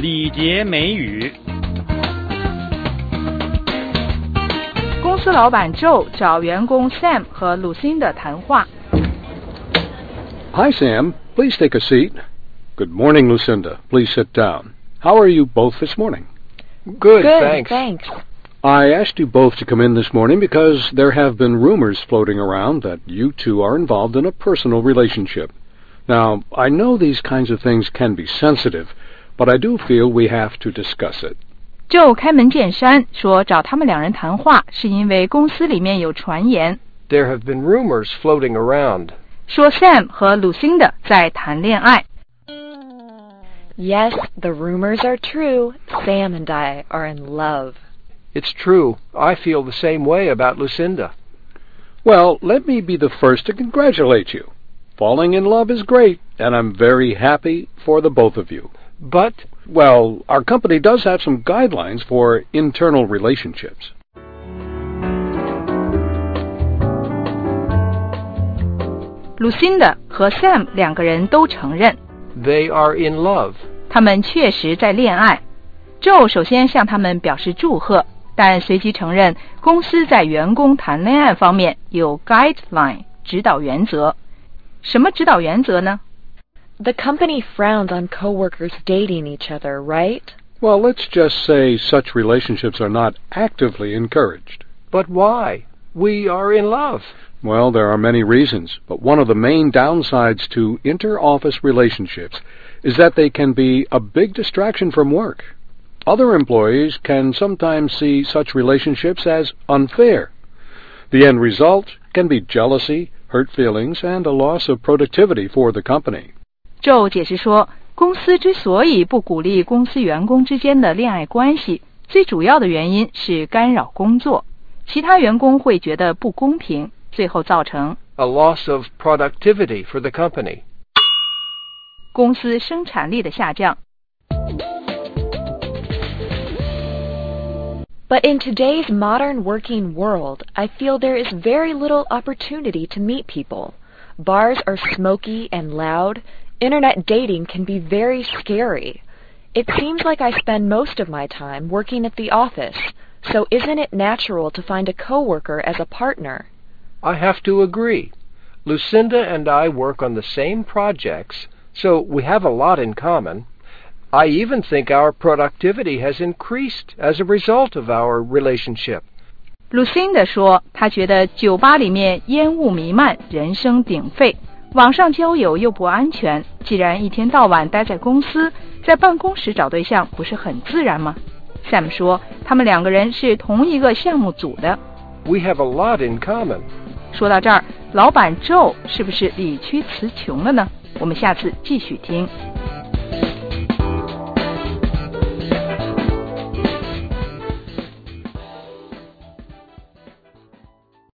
礼节美语。 公司老板 Joe 找员工 Sam 和 Lucinda 谈话。 Hi, Sam. Please take a seat. Good morning, Lucinda. Please sit down. How are you both this morning? Good, thanks. I asked you both to come in this morning because there have been rumors floating around that you two are involved in a personal relationship. Now, I know these kinds of things can be sensitive, but I do feel we have to discuss it. Joe 开门见山说找他们两人谈话是因为公司里面有传言。 There have been rumors floating around. 说 Sam 和 Lucinda 在谈恋爱。 Yes, the rumors are true. Sam and I are in love. It's true. I feel the same way about Lucinda. Well, let me be the first to congratulate you. Falling in love is great, and I'm very happy for the both of you. But, well, our company does have some guidelines for internal relationships. Lucinda 和 Sam 两个人都承认 they are in love. 他们确实在恋爱。 Joe 首先向他们表示祝贺，但随即承认公司在员工谈恋爱方面有 guideline 指导原则。什么指导原则呢？ The company frowns on coworkers dating each other, right? Well, let's just say such relationships are not actively encouraged. But why? We are in love. Well, there are many reasons, but one of the main downsides to inter-office relationships is that they can be a big distraction from work. Other employees can sometimes see such relationships as unfair. The end result can be jealousy, hurt feelings, and a loss of productivity for the company. Joe 解释说，公司之所以不鼓励公司员工之间的恋爱关系，最主要的原因是干扰工作，其他员工会觉得不公平，最后造成 a loss of productivity for the company. 公司生产力的下降。 But in today's modern working world, I feel there is very little opportunity to meet people. Bars are smoky and loud. Internet dating can be very scary. It seems like I spend most of my time working at the office, so isn't it natural to find a coworker as a partner? I have to agree. Lucinda and I work on the same projects, so we have a lot in common. I even think our productivity has increased as a result of our relationship. Lucinda 说，她觉得酒吧里面烟雾弥漫，人声鼎沸，网上交友又不安全。既然一天到晚待在公司，在办公室找对象不是很自然吗？ Sam 说，他们两个人是同一个项目组的。 We have a lot in common. 说到这儿，老板 Joe 是不是理屈词穷了呢？我们下次继续听。